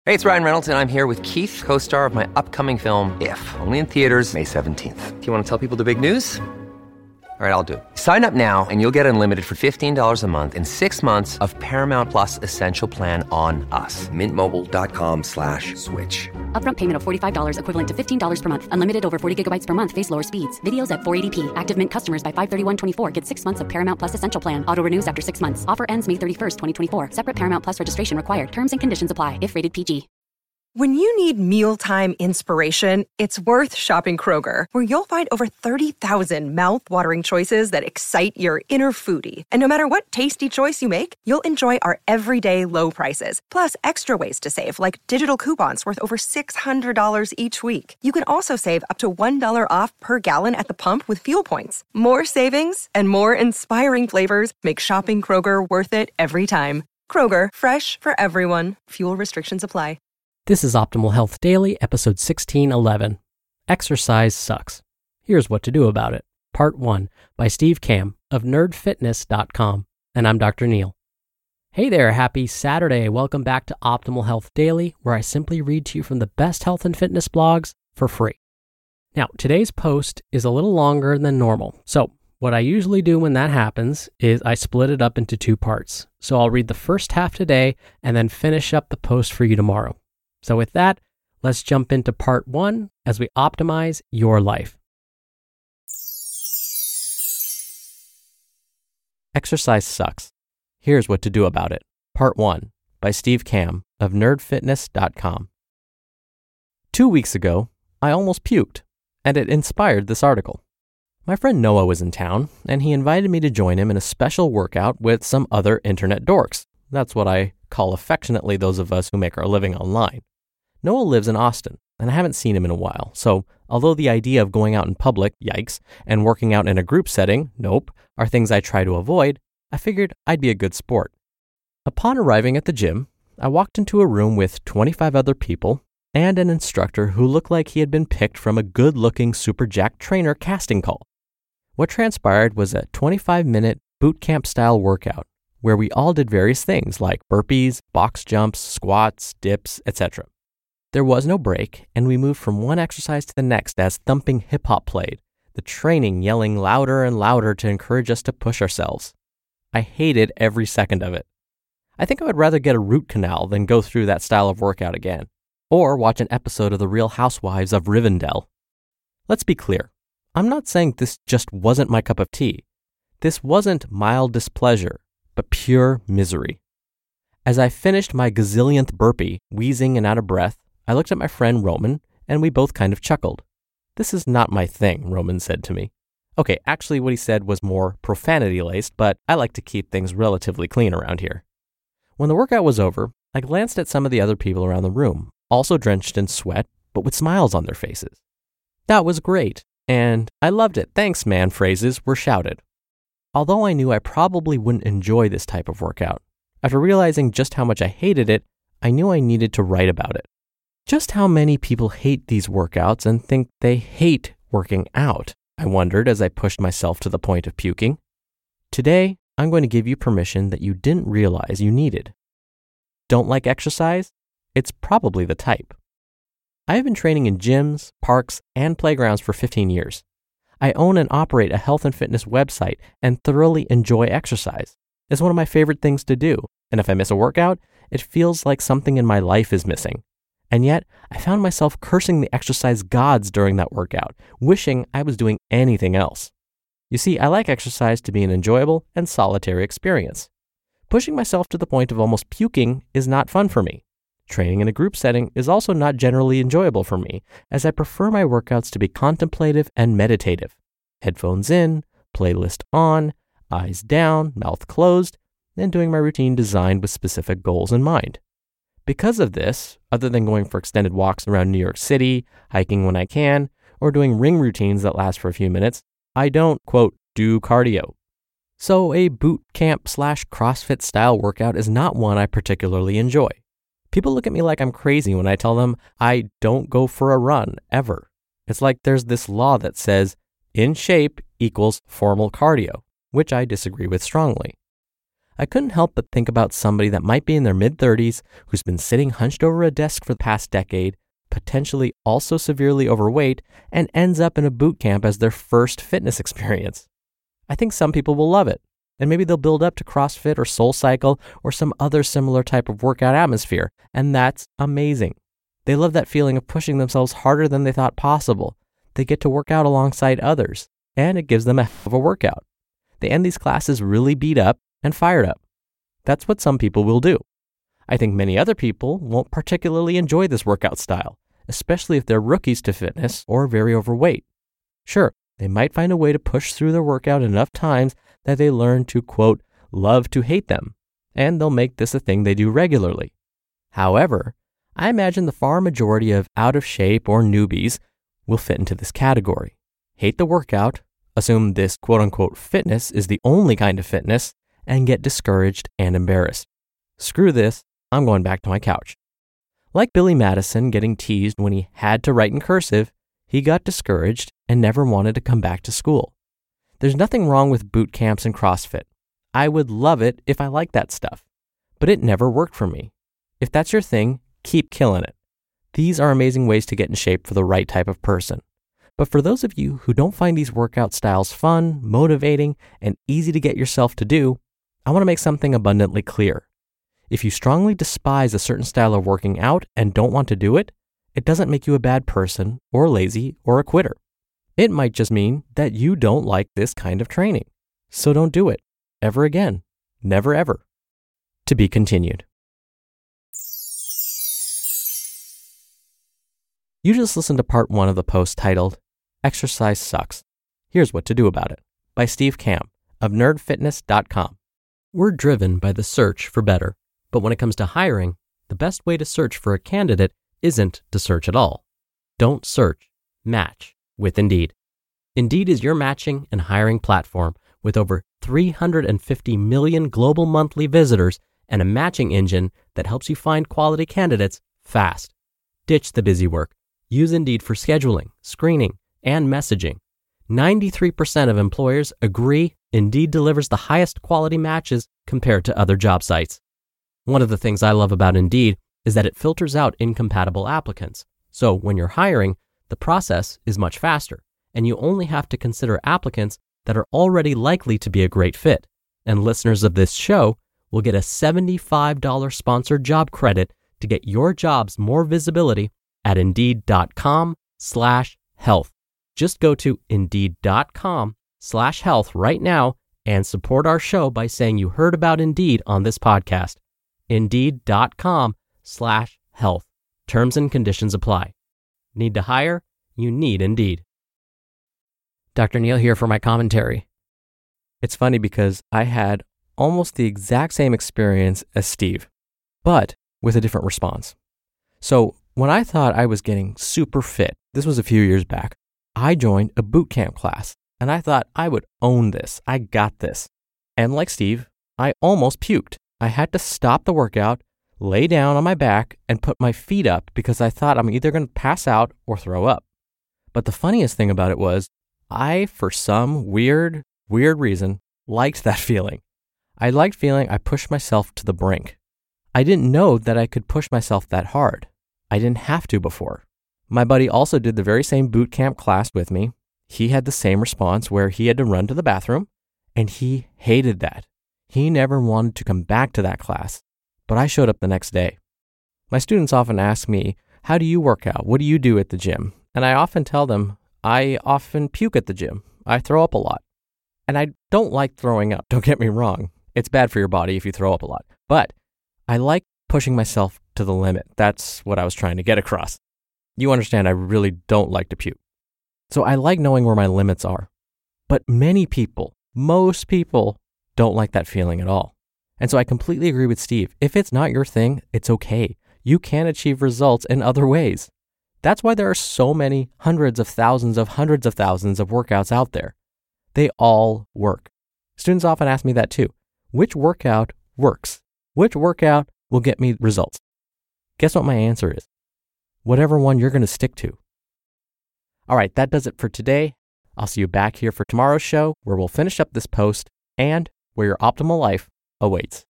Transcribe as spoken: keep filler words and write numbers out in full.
Hey, it's Ryan Reynolds, and I'm here with Keith, co-star of my upcoming film, If, only in theaters May seventeenth. Do you want to tell people the big news? All right, I'll do it. Sign up now and you'll get unlimited for fifteen dollars a month and six months of Paramount Plus Essential Plan on us. Mint Mobile dot com slash switch. Upfront payment of forty-five dollars equivalent to fifteen dollars per month. Unlimited over forty gigabytes per month. Face lower speeds. Videos at four eighty p. Active Mint customers by five thirty-one twenty-four get six months of Paramount Plus Essential Plan. Auto renews after six months. Offer ends May thirty-first, twenty twenty-four. Separate Paramount Plus registration required. Terms and conditions apply if rated P G. When you need mealtime inspiration, it's worth shopping Kroger, where you'll find over thirty thousand mouth-watering choices that excite your inner foodie. And no matter what tasty choice you make, you'll enjoy our everyday low prices, plus extra ways to save, like digital coupons worth over six hundred dollars each week. You can also save up to one dollar off per gallon at the pump with fuel points. More savings and more inspiring flavors make shopping Kroger worth it every time. Kroger, fresh for everyone. Fuel restrictions apply. This is Optimal Health Daily, episode sixteen eleven. Exercise sucks. Here's what to do about it. Part one by Steve Kamb of nerd fitness dot com. And I'm Doctor Neil. Hey there, happy Saturday. Welcome back to Optimal Health Daily, where I simply read to you from the best health and fitness blogs for free. Now, today's post is a little longer than normal. So what I usually do when that happens is I split it up into two parts. So I'll read the first half today and then finish up the post for you tomorrow. So with that, let's jump into part one as we optimize your life. Exercise sucks. Here's what to do about it. Part one by Steve Kamb of nerd fitness dot com. Two weeks ago, I almost puked, and it inspired this article. My friend Noah was in town, and he invited me to join him in a special workout with some other internet dorks. That's what I call affectionately those of us who make our living online. Noah lives in Austin, and I haven't seen him in a while, so although the idea of going out in public, yikes, and working out in a group setting, nope, are things I try to avoid, I figured I'd be a good sport. Upon arriving at the gym, I walked into a room with twenty-five other people and an instructor who looked like he had been picked from a good-looking Super Jack trainer casting call. What transpired was a twenty-five minute boot camp style workout where we all did various things like burpees, box jumps, squats, dips, et cetera. There was no break, and we moved from one exercise to the next as thumping hip-hop played, the training yelling louder and louder to encourage us to push ourselves. I hated every second of it. I think I would rather get a root canal than go through that style of workout again, or watch an episode of The Real Housewives of Rivendell. Let's be clear. I'm not saying this just wasn't my cup of tea. This wasn't mild displeasure, but pure misery. As I finished my gazillionth burpee, wheezing and out of breath, I looked at my friend Roman, and we both kind of chuckled. "This is not my thing," Roman said to me. Okay, actually what he said was more profanity-laced, but I like to keep things relatively clean around here. When the workout was over, I glanced at some of the other people around the room, also drenched in sweat, but with smiles on their faces. That was great, and I loved it. "Thanks, man" phrases were shouted. Although I knew I probably wouldn't enjoy this type of workout, after realizing just how much I hated it, I knew I needed to write about it. Just how many people hate these workouts and think they hate working out, I wondered as I pushed myself to the point of puking. Today, I'm going to give you permission that you didn't realize you needed. Don't like exercise? It's probably the type. I have been training in gyms, parks, and playgrounds for fifteen years. I own and operate a health and fitness website and thoroughly enjoy exercise. It's one of my favorite things to do, and if I miss a workout, it feels like something in my life is missing. And yet, I found myself cursing the exercise gods during that workout, wishing I was doing anything else. You see, I like exercise to be an enjoyable and solitary experience. Pushing myself to the point of almost puking is not fun for me. Training in a group setting is also not generally enjoyable for me, as I prefer my workouts to be contemplative and meditative. Headphones in, playlist on, eyes down, mouth closed, and doing my routine designed with specific goals in mind. Because of this, other than going for extended walks around New York City, hiking when I can, or doing ring routines that last for a few minutes, I don't, quote, do cardio. So a boot camp slash CrossFit style workout is not one I particularly enjoy. People look at me like I'm crazy when I tell them I don't go for a run, ever. It's like there's this law that says, in shape equals formal cardio, which I disagree with strongly. I couldn't help but think about somebody that might be in their mid-thirties who's been sitting hunched over a desk for the past decade, potentially also severely overweight, and ends up in a boot camp as their first fitness experience. I think some people will love it, and maybe they'll build up to CrossFit or SoulCycle or some other similar type of workout atmosphere, and that's amazing. They love that feeling of pushing themselves harder than they thought possible. They get to work out alongside others, and it gives them a hell of a workout. They end these classes really beat up and fired up. That's what some people will do. I think many other people won't particularly enjoy this workout style, especially if they're rookies to fitness or very overweight. Sure, they might find a way to push through their workout enough times that they learn to, quote, love to hate them, and they'll make this a thing they do regularly. However, I imagine the far majority of out of shape or newbies will fit into this category. Hate the workout, assume this quote unquote fitness is the only kind of fitness, and get discouraged and embarrassed. Screw this, I'm going back to my couch. Like Billy Madison getting teased when he had to write in cursive, he got discouraged and never wanted to come back to school. There's nothing wrong with boot camps and CrossFit. I would love it if I liked that stuff, but it never worked for me. If that's your thing, keep killing it. These are amazing ways to get in shape for the right type of person. But for those of you who don't find these workout styles fun, motivating, and easy to get yourself to do, I want to make something abundantly clear. If you strongly despise a certain style of working out and don't want to do it, it doesn't make you a bad person or lazy or a quitter. It might just mean that you don't like this kind of training. So don't do it ever again. Never ever. To be continued. You just listened to part one of the post titled, Exercise Sucks. Here's What to Do About It by Steve Kamb of nerd fitness dot com. We're driven by the search for better, but when it comes to hiring, the best way to search for a candidate isn't to search at all. Don't search, match with Indeed. Indeed is your matching and hiring platform with over three hundred fifty million global monthly visitors and a matching engine that helps you find quality candidates fast. Ditch the busy work. Use Indeed for scheduling, screening, and messaging. ninety-three percent of employers agree Indeed delivers the highest quality matches compared to other job sites. One of the things I love about Indeed is that it filters out incompatible applicants. So when you're hiring, the process is much faster, and you only have to consider applicants that are already likely to be a great fit. And listeners of this show will get a seventy-five dollars sponsored job credit to get your jobs more visibility at Indeed.com slash health. Just go to Indeed.com slash health right now and support our show by saying you heard about Indeed on this podcast. Indeed.com slash health. Terms and conditions apply. Need to hire? You need Indeed. Doctor Neil here for my commentary. It's funny because I had almost the exact same experience as Steve, but with a different response. So when I thought I was getting super fit, this was a few years back, I joined a boot camp class and I thought I would own this. I got this. And like Steve, I almost puked. I had to stop the workout, lay down on my back, and put my feet up because I thought I'm either going to pass out or throw up. But the funniest thing about it was I, for some weird, weird reason, liked that feeling. I liked feeling I pushed myself to the brink. I didn't know that I could push myself that hard. I didn't have to before. My buddy also did the very same boot camp class with me. He had the same response where he had to run to the bathroom, and he hated that. He never wanted to come back to that class, but I showed up the next day. My students often ask me, how do you work out? What do you do at the gym? And I often tell them, I often puke at the gym. I throw up a lot. And I don't like throwing up, don't get me wrong. It's bad for your body if you throw up a lot. But I like pushing myself to the limit. That's what I was trying to get across. You understand I really don't like to puke. So I like knowing where my limits are. But many people, most people, don't like that feeling at all. And so I completely agree with Steve. If it's not your thing, it's okay. You can achieve results in other ways. That's why there are so many hundreds of thousands of hundreds of thousands of workouts out there. They all work. Students often ask me that too. Which workout works? Which workout will get me results? Guess what my answer is? Whatever one you're going to stick to. All right, that does it for today. I'll see you back here for tomorrow's show where we'll finish up this post and where your optimal life awaits.